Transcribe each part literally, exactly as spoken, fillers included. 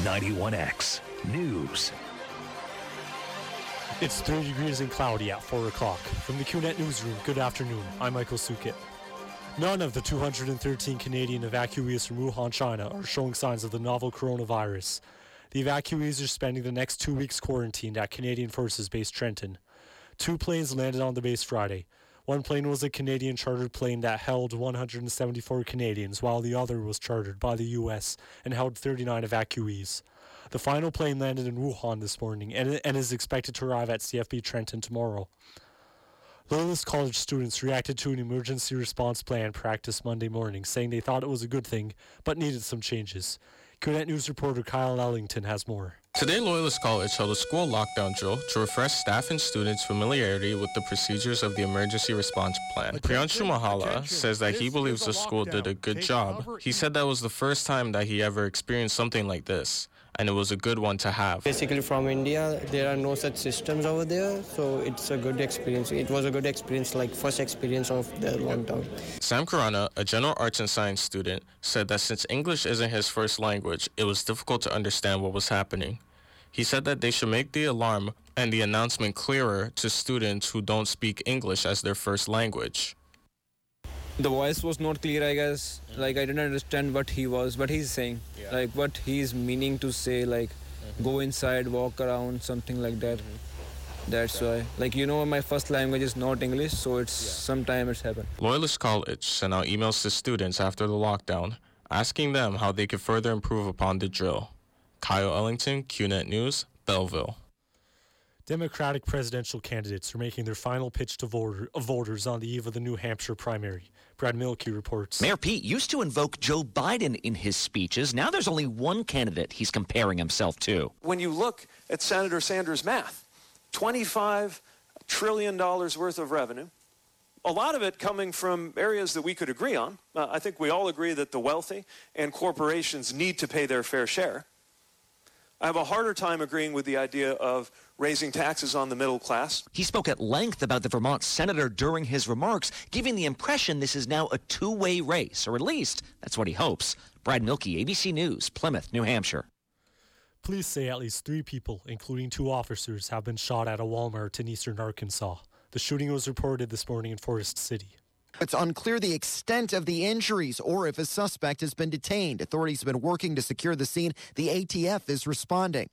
ninety-one X News. It's thirty degrees and cloudy at four o'clock. From the Q net Newsroom, good afternoon. I'm Michael Sukit. None of the two hundred thirteen Canadian evacuees from Wuhan, China are showing signs of the novel coronavirus. The evacuees are spending the next two weeks quarantined at Canadian Forces Base Trenton. Two planes landed on the base Friday. One plane was a Canadian chartered plane that held one hundred seventy-four Canadians, while the other was chartered by the U S and held thirty-nine evacuees. The final plane landed in Wuhan this morning and, and is expected to arrive at C F B Trenton tomorrow. Loyalist College students reacted to an emergency response plan practice Monday morning, saying they thought it was a good thing, but needed some changes. Q net News reporter Kyle Ellington has more. Today, Loyalist College held a school lockdown drill to refresh staff and students' familiarity with the procedures of the emergency response plan. Priyanshu Mahala says that he believes the school did a good job. He said that was the first time that he ever experienced something like this, and it was a good one to have. Basically from India, there are no such systems over there, so it's a good experience. It was a good experience, like first experience of the lockdown. Sam Karana, a general arts and science student, said that since English isn't his first language, it was difficult to understand what was happening. He said that they should make the alarm and the announcement clearer to students who don't speak English as their first language. The voice was not clear, I guess. Like, I didn't understand what he was, what he's saying. Yeah. Like, what he's meaning to say, like, mm-hmm. go inside, walk around, something like that. Mm-hmm. That's okay. why. Like, you know, my first language is not English, so it's yeah. sometime it's happened. Loyalist College sent out emails to students after the lockdown, asking them how they could further improve upon the drill. Kyle Ellington, Q net News, Belleville. Democratic presidential candidates are making their final pitch to voter, voters on the eve of the New Hampshire primary. Brad Mielke reports. Mayor Pete used to invoke Joe Biden in his speeches. Now there's only one candidate he's comparing himself to. When you look at Senator Sanders' math, twenty-five trillion dollars worth of revenue, a lot of it coming from areas that we could agree on. Uh, I think we all agree that the wealthy and corporations need to pay their fair share. I have a harder time agreeing with the idea of raising taxes on the middle class. He spoke at length about the Vermont senator during his remarks, giving the impression this is now a two-way race, or at least that's what he hopes. Brad Mielke, A B C News, Plymouth, New Hampshire. Police say at least three people, including two officers, have been shot at a Walmart in eastern Arkansas. The shooting was reported this morning in Forest City. It's unclear the extent of the injuries or if a suspect has been detained. Authorities have been working to secure the scene. The A T F is responding.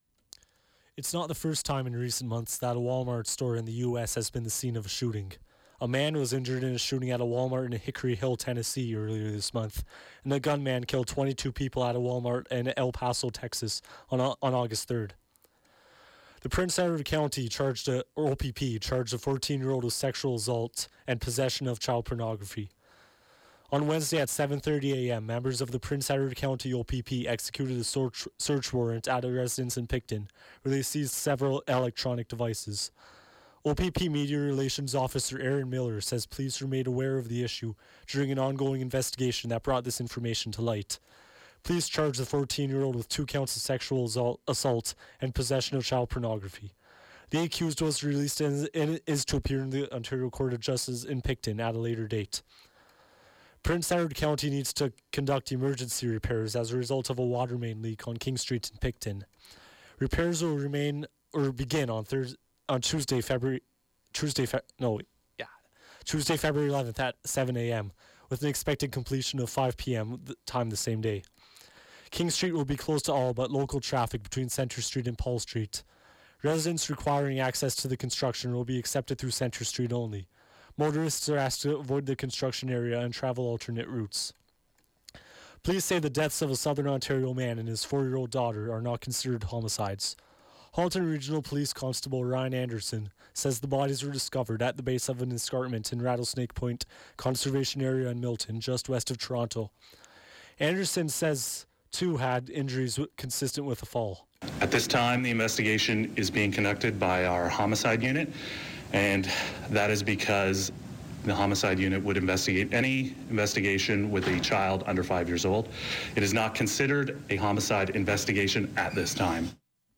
It's not the first time in recent months that a Walmart store in the U S has been the scene of a shooting. A man was injured in a shooting at a Walmart in Hickory Hill, Tennessee earlier this month, and a gunman killed twenty-two people at a Walmart in El Paso, Texas on, on August third. The Prince Edward County charged a, or O P P charged a fourteen-year-old with sexual assault and possession of child pornography. On Wednesday at seven thirty a.m., members of the Prince Edward County O P P executed a search, search warrant at a residence in Picton, where they seized several electronic devices. O P P Media Relations Officer Aaron Miller says police were made aware of the issue during an ongoing investigation that brought this information to light. Police charged the fourteen-year-old with two counts of sexual assault and possession of child pornography. The accused was released and is to appear in the Ontario Court of Justice in Picton at a later date. Prince Edward County needs to conduct emergency repairs as a result of a water main leak on King Street in Picton. Repairs will remain or begin on Thursday, on Tuesday, February, Tuesday, Fe- no, yeah, Tuesday, February eleventh at seven a.m. with an expected completion of five p.m. time the same day. King Street will be closed to all but local traffic between Centre Street and Paul Street. Residents requiring access to the construction will be accepted through Centre Street only. Motorists are asked to avoid the construction area and travel alternate routes. Police say the deaths of a Southern Ontario man and his four-year-old daughter are not considered homicides. Halton Regional Police Constable Ryan Anderson says the bodies were discovered at the base of an escarpment in Rattlesnake Point Conservation Area in Milton, just west of Toronto. Anderson says two had injuries w- consistent with a fall. At this time, the investigation is being conducted by our homicide unit, and that is because the homicide unit would investigate any investigation with a child under five years old. It is not considered a homicide investigation at this time.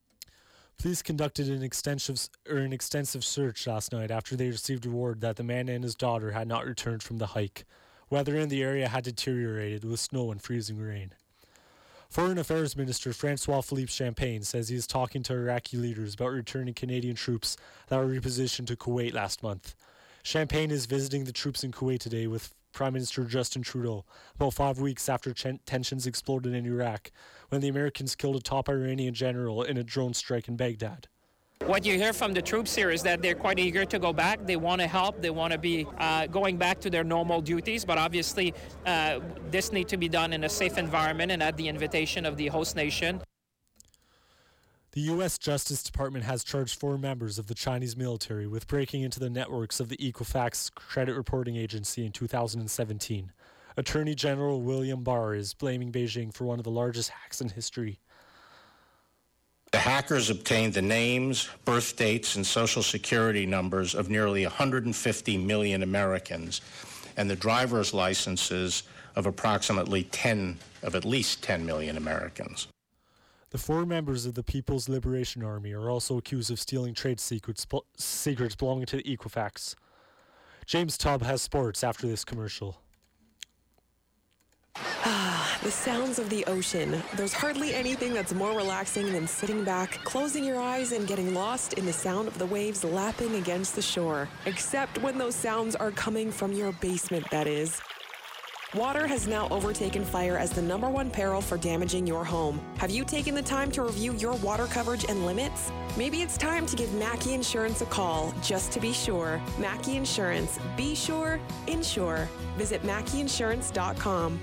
Police conducted an extensive, or an extensive search last night after they received word that the man and his daughter had not returned from the hike. Weather in the area had deteriorated with snow and freezing rain. Foreign Affairs Minister Francois-Philippe Champagne says he is talking to Iraqi leaders about returning Canadian troops that were repositioned to Kuwait last month. Champagne is visiting the troops in Kuwait today with Prime Minister Justin Trudeau, about five weeks after ch- tensions exploded in Iraq when the Americans killed a top Iranian general in a drone strike in Baghdad. What you hear from the troops here is that they're quite eager to go back. They want to help. They want to be uh, going back to their normal duties. But obviously, uh, this needs to be done in a safe environment and at the invitation of the host nation. The U S Justice Department has charged four members of the Chinese military with breaking into the networks of the Equifax credit reporting agency in two thousand seventeen. Attorney General William Barr is blaming Beijing for one of the largest hacks in history. The hackers obtained the names, birth dates, and social security numbers of nearly one hundred fifty million Americans and the driver's licenses of approximately ten, of at least ten million Americans. The four members of the People's Liberation Army are also accused of stealing trade secrets, secrets belonging to Equifax. James Tubb has sports after this commercial. Ah, the sounds of the ocean. There's hardly anything that's more relaxing than sitting back, closing your eyes, and getting lost in the sound of the waves lapping against the shore. Except when those sounds are coming from your basement, that is. Water has now overtaken fire as the number one peril for damaging your home. Have you taken the time to review your water coverage and limits? Maybe it's time to give Mackey Insurance a call, just to be sure. Mackey Insurance. Be sure, insure. Visit mackey insurance dot com.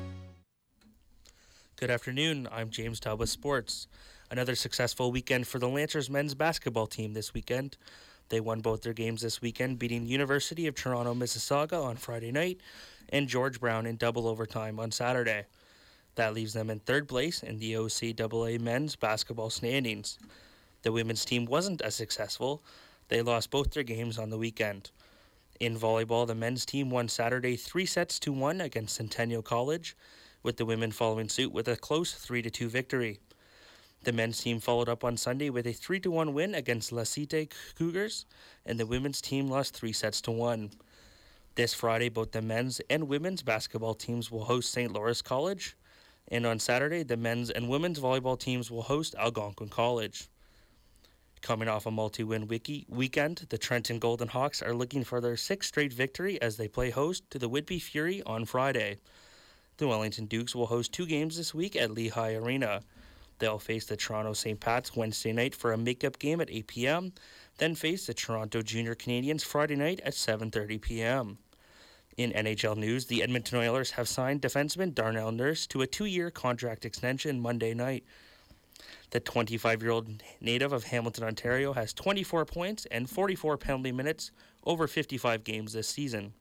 Good afternoon, I'm James Tubb with Sports. Another successful weekend for the Lancers men's basketball team this weekend. They won both their games this weekend, beating University of Toronto Mississauga on Friday night and George Brown in double overtime on Saturday. That leaves them in third place in the O C A A men's basketball standings. The women's team wasn't as successful. They lost both their games on the weekend. In volleyball, the men's team won Saturday three sets to one against Centennial College, with the women following suit with a close three to two victory. The men's team followed up on Sunday with a three to one win against La Cité Cougars, and the women's team lost three sets to one. This Friday, both the men's and women's basketball teams will host Saint Lawrence College, and on Saturday, the men's and women's volleyball teams will host Algonquin College. Coming off a multi-win wiki weekend, the Trenton Golden Hawks are looking for their sixth straight victory as they play host to the Whitby Fury on Friday. The Wellington Dukes will host two games this week at Lehigh Arena. They'll face the Toronto Saint Pats Wednesday night for a makeup game at eight p.m., then face the Toronto Junior Canadiens Friday night at seven thirty p.m. In N H L news, the Edmonton Oilers have signed defenseman Darnell Nurse to a two-year contract extension Monday night. The twenty-five-year-old native of Hamilton, Ontario, has twenty-four points and forty-four penalty minutes over fifty-five games this season.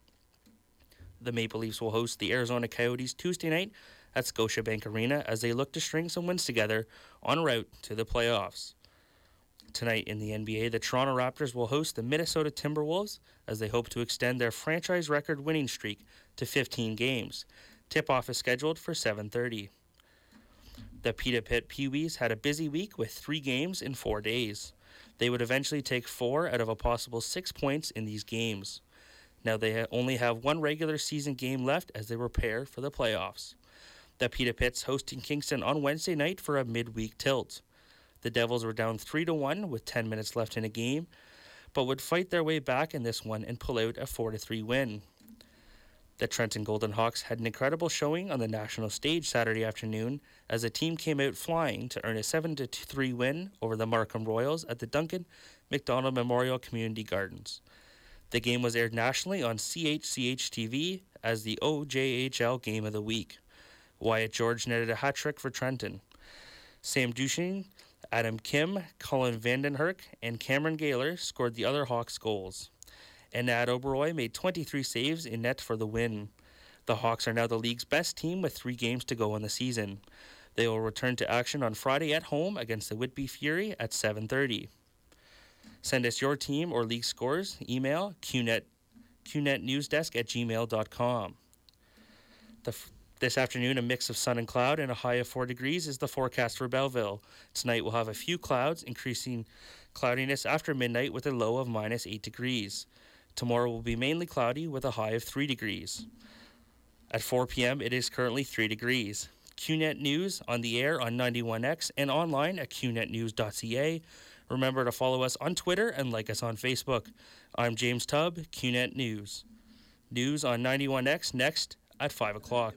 The Maple Leafs will host the Arizona Coyotes Tuesday night at Scotiabank Arena as they look to string some wins together en route to the playoffs. Tonight in the N B A, the Toronto Raptors will host the Minnesota Timberwolves as they hope to extend their franchise record winning streak to fifteen games. Tip-off is scheduled for seven thirty. The Pita Pit Pee-wees had a busy week with three games in four days. They would eventually take four out of a possible six points in these games. Now they only have one regular season game left as they prepare for the playoffs. The Pita Pits hosting Kingston on Wednesday night for a midweek tilt. The Devils were down three to one with ten minutes left in a game, but would fight their way back in this one and pull out a four to three win. The Trenton Golden Hawks had an incredible showing on the national stage Saturday afternoon as the team came out flying to earn a seven to three win over the Markham Royals at the Duncan McDonald Memorial Community Gardens. The game was aired nationally on C H C H T V as the O J H L Game of the Week. Wyatt George netted a hat-trick for Trenton. Sam Duchesne, Adam Kim, Colin Vandenherk, and Cameron Gaylor scored the other Hawks goals. And Nat Oberoi made twenty-three saves in net for the win. The Hawks are now the league's best team with three games to go in the season. They will return to action on Friday at home against the Whitby Fury at seven thirty. Send us your team or league scores. Email qnet, qnetnewsdesk at gmail dot com. The, this afternoon, a mix of sun and cloud and a high of four degrees is the forecast for Belleville. Tonight, we'll have a few clouds, increasing cloudiness after midnight with a low of minus eight degrees. Tomorrow will be mainly cloudy with a high of three degrees. At four p.m., it is currently three degrees. Q net News on the air on ninety-one X and online at q net news dot c a. Remember to follow us on Twitter and like us on Facebook. I'm James Tubb, Q net News. News on ninety-one X next at five o'clock.